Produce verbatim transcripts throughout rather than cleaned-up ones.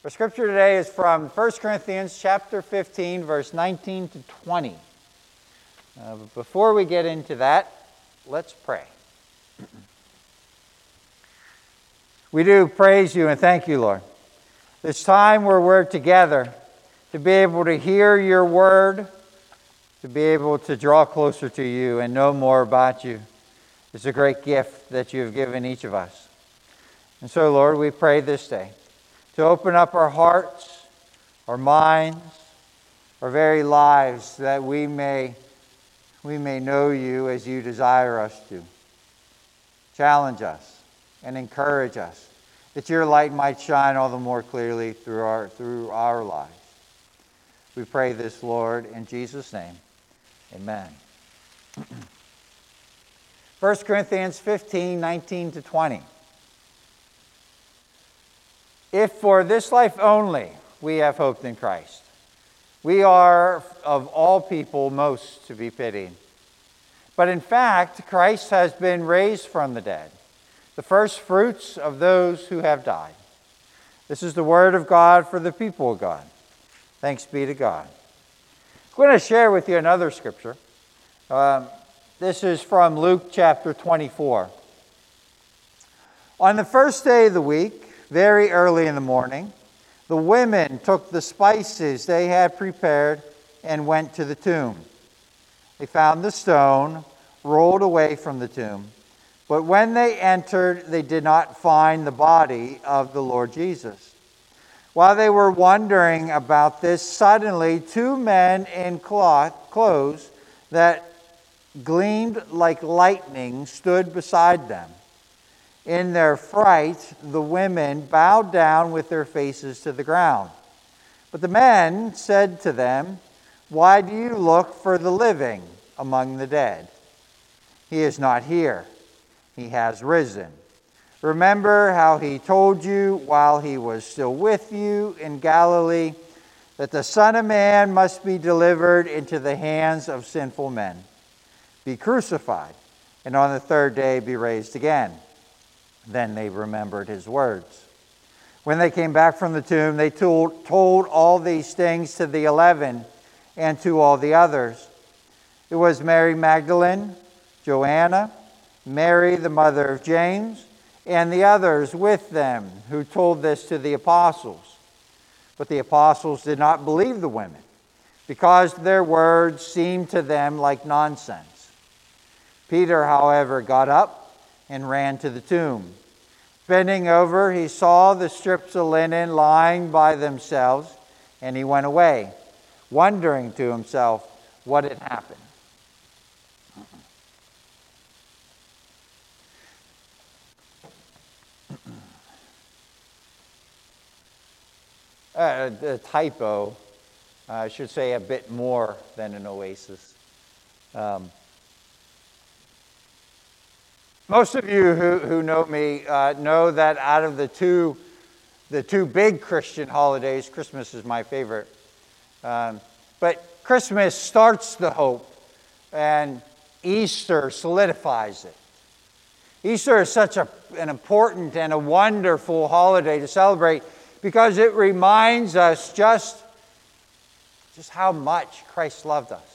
Our scripture today is from First Corinthians chapter fifteen, verse nineteen to twenty. Uh, but before we get into that, let's pray. We do praise you and thank you, Lord. This time where we're together to be able to hear your word, to be able to draw closer to you and know more about you, is a great gift that you have given each of us. And so, Lord, we pray this day to open up our hearts, our minds, our very lives, that we may, we may know you as you desire us to. Challenge us and encourage us, that your light might shine all the more clearly through our, through our lives. We pray this, Lord, in Jesus' name. Amen. First Corinthians fifteen, nineteen to twenty. If for this life only we have hoped in Christ, we are of all people most to be pitied. But in fact, Christ has been raised from the dead, the first fruits of those who have died. This is the word of God for the people of God. Thanks be to God. I'm going to share with you another scripture. Um, this is from Luke chapter twenty-four. On the first day of the week, very early in the morning, the women took the spices they had prepared and went to the tomb. They found the stone rolled away from the tomb, but when they entered, they did not find the body of the Lord Jesus. While they were wondering about this, suddenly two men in cloth, clothes that gleamed like lightning stood beside them. In their fright, the women bowed down with their faces to the ground. But the men said to them, "Why do you look for the living among the dead? He is not here. He has risen. Remember how he told you while he was still with you in Galilee that the Son of Man must be delivered into the hands of sinful men, be crucified, and on the third day be raised again." Then they remembered his words. When they came back from the tomb, they told, told all these things to the eleven and to all the others. It was Mary Magdalene, Joanna, Mary the mother of James, and the others with them who told this to the apostles. But the apostles did not believe the women, because their words seemed to them like nonsense. Peter, however, got up and ran to the tomb. Bending over, he saw the strips of linen lying by themselves, and he went away, wondering to himself what had happened. Uh, a typo, uh, I should say a bit more than an oasis. Um, Most of you who, who know me uh, know that out of the two, the two big Christian holidays, Christmas is my favorite. Um, but Christmas starts the hope, and Easter solidifies it. Easter is such a, an important and a wonderful holiday to celebrate because it reminds us just, just how much Christ loved us.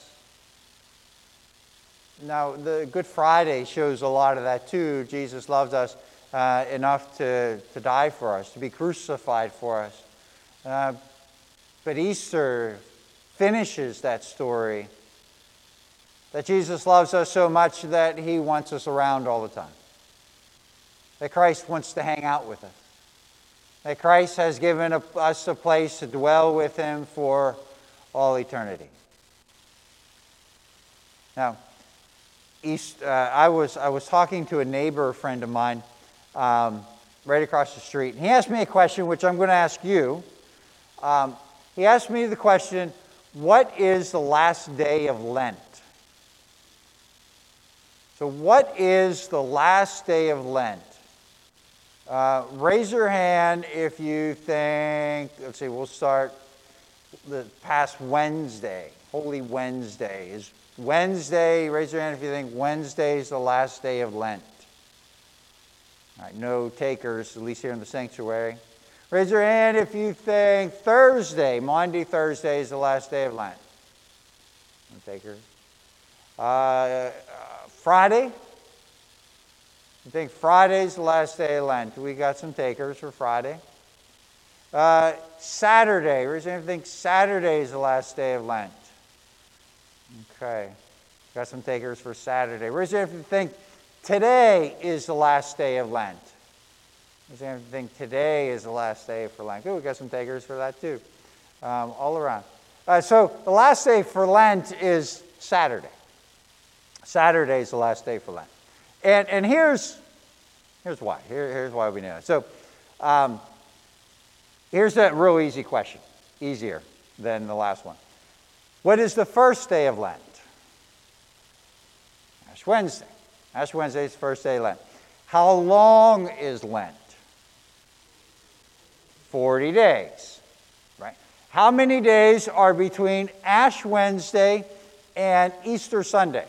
Now, the Good Friday shows a lot of that too. Jesus loved us uh, enough to, to die for us, to be crucified for us. Uh, but Easter finishes that story, that Jesus loves us so much that he wants us around all the time. That Christ wants to hang out with us. That Christ has given a, us a place to dwell with him for all eternity. Now, East, uh, I was I was talking to a neighbor friend of mine um, right across the street. He asked me a question, which I'm going to ask you. Um, he asked me the question, what is the last day of Lent? So what is the last day of Lent? Uh, raise your hand if you think, let's see, we'll start the past Wednesday. Holy Wednesday is Wednesday, raise your hand if you think Wednesday is the last day of Lent. All right, no takers, at least here in the sanctuary. Raise your hand if you think Thursday, Monday, Thursday is the last day of Lent. No takers. Uh, uh, Friday? You think Friday's the last day of Lent? We got some takers for Friday. Uh, Saturday. Raise your hand if you think Saturday is the last day of Lent. Okay. Got some takers for Saturday. Raise your hand if you think today is the last day of Lent. Raise your hand if you think today is the last day for Lent. Good, we got some takers for that too. Um, all around. Uh, so the last day for Lent is Saturday. Saturday is the last day for Lent. And and here's here's why. Here, here's why we know it. So um, here's a real easy question. Easier than the last one. What is the first day of Lent? Ash Wednesday. Ash Wednesday is the first day of Lent. How long is Lent? forty days. Right? How many days are between Ash Wednesday and Easter Sunday?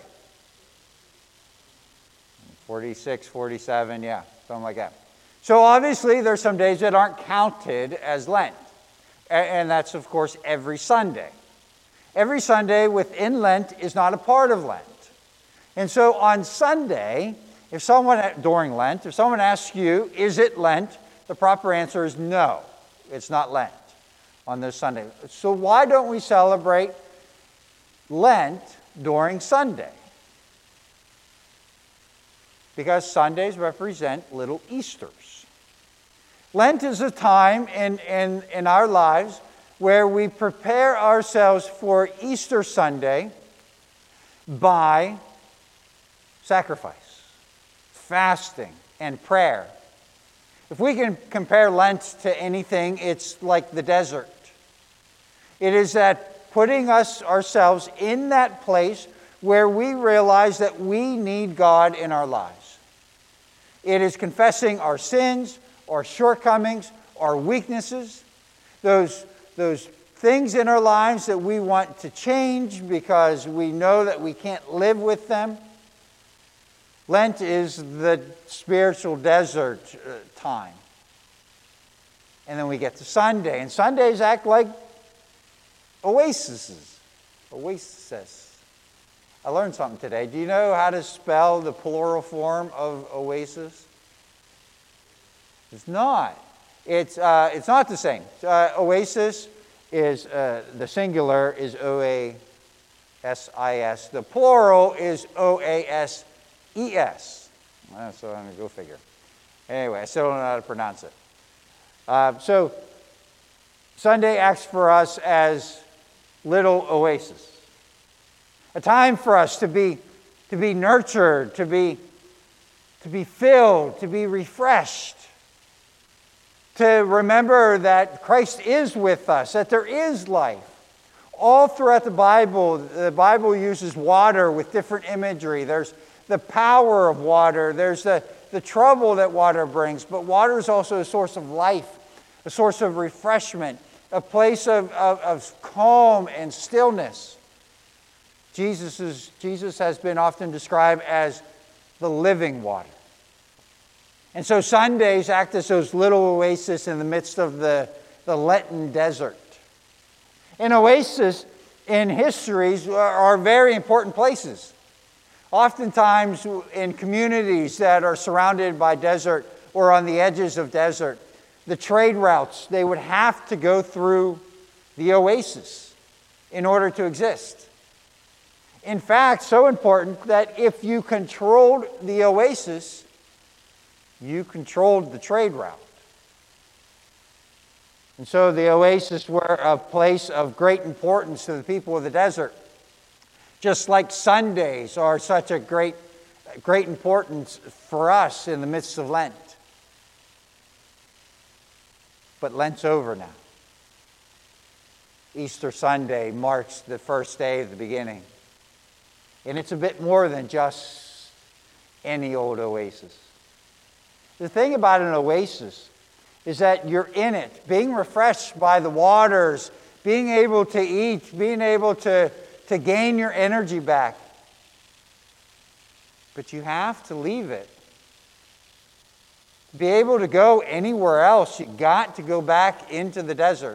forty-six, forty-seven, yeah, something like that. So obviously there's some days that aren't counted as Lent. And that's, of course, every Sunday. Every Sunday within Lent is not a part of Lent. And so on Sunday, if someone, during Lent, if someone asks you, is it Lent? The proper answer is no, it's not Lent on this Sunday. So why don't we celebrate Lent during Sunday? Because Sundays represent little Easters. Lent is a time in, in, in our lives where we prepare ourselves for Easter Sunday by sacrifice, fasting, and prayer. If we can compare Lent to anything, it's like the desert. It is that putting us ourselves in that place where we realize that we need God in our lives. It is confessing our sins, our shortcomings, our weaknesses, those, those things in our lives that we want to change because we know that we can't live with them. Lent is the spiritual desert uh, time. And then we get to Sunday. And Sundays act like oases. Oasis. I learned something today. Do you know how to spell the plural form of oasis? It's not. It's, uh, it's not the same. Uh, oasis is, uh, the singular is O A S I S. The plural is O A S E S. Uh, so I'm going to go figure. Anyway, I still don't know how to pronounce it. Uh, so Sunday acts for us as little oasis. A time for us to be, to be nurtured, to be, to be filled, to be refreshed. To remember that Christ is with us, that there is life. All throughout the Bible, the Bible uses water with different imagery. There's the power of water. There's the, the trouble that water brings. But water is also a source of life, a source of refreshment, a place of, of, of calm and stillness. Jesus, is, Jesus has been often described as the living water. And so Sundays act as those little oases in the midst of the, the Lenten desert. And oases in histories are, are very important places. Oftentimes in communities that are surrounded by desert or on the edges of desert, the trade routes, they would have to go through the oasis in order to exist. In fact, so important that if you controlled the oasis, you controlled the trade route. And so the oasis were a place of great importance to the people of the desert. Just like Sundays are such a great, great importance for us in the midst of Lent. But Lent's over now. Easter Sunday marks the first day of the beginning. And it's a bit more than just any old oasis. The thing about an oasis is that you're in it, being refreshed by the waters, being able to eat, being able to, to gain your energy back. But you have to leave it To be able to go anywhere else, you got to go back into the desert.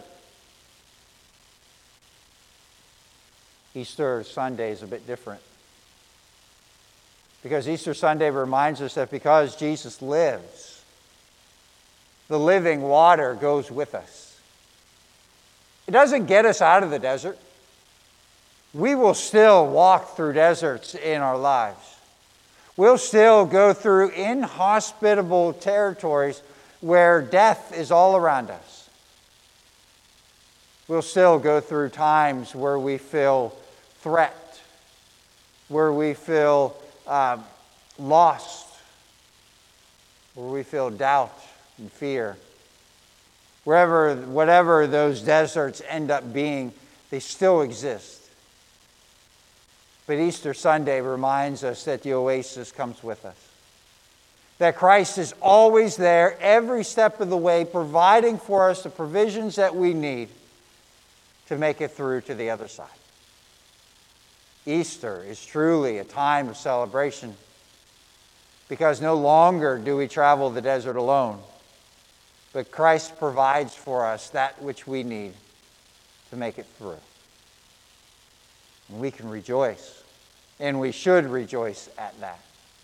Easter Sunday is a bit different. Because Easter Sunday reminds us that because Jesus lives, the living water goes with us. It doesn't get us out of the desert. We will still walk through deserts in our lives. We'll still go through inhospitable territories where death is all around us. We'll still go through times where we feel threat, where we feel uh, lost, where we feel doubt and fear. Wherever, whatever those deserts end up being, they still exist. But Easter Sunday reminds us that the oasis comes with us. That Christ is always there every step of the way, providing for us the provisions that we need to make it through to the other side. Easter is truly a time of celebration because no longer do we travel the desert alone, but Christ provides for us that which we need to make it through. And we can rejoice, and we should rejoice at that.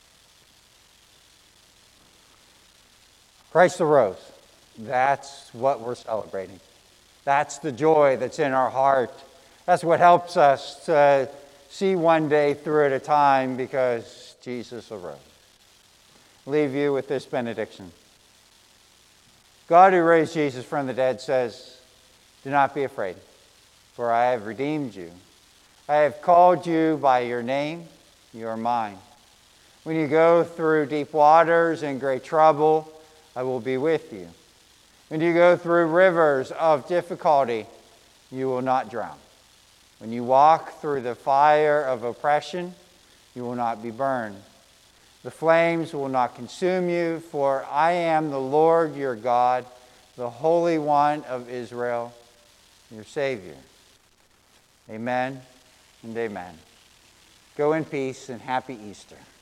Christ arose. That's what we're celebrating. That's the joy that's in our heart. That's what helps us to see one day through at a time because Jesus arose. I'll leave you with this benediction. God who raised Jesus from the dead says, "Do not be afraid, for I have redeemed you. I have called you by your name. You are mine. When you go through deep waters and great trouble, I will be with you. When you go through rivers of difficulty, you will not drown. When you walk through the fire of oppression, you will not be burned. The flames will not consume you, for I am the Lord your God, the Holy One of Israel, your Savior." Amen and amen. Go in peace and happy Easter.